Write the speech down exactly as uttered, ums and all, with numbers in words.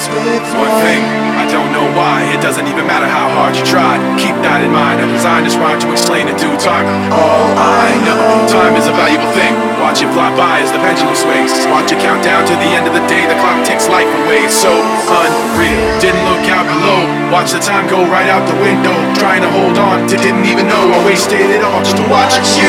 One thing, I don't know why. It doesn't even matter how hard you try. Keep that in mind. I designed this rhyme to explain in due time. All I know, time is a valuable thing. Watch it fly by as the pendulum swings. Watch it count down to the end of the day. The clock ticks life away. So unreal. Didn't look out below. Watch the time go right out the window. Trying to hold on to didn't even know I wasted it all just to watch it.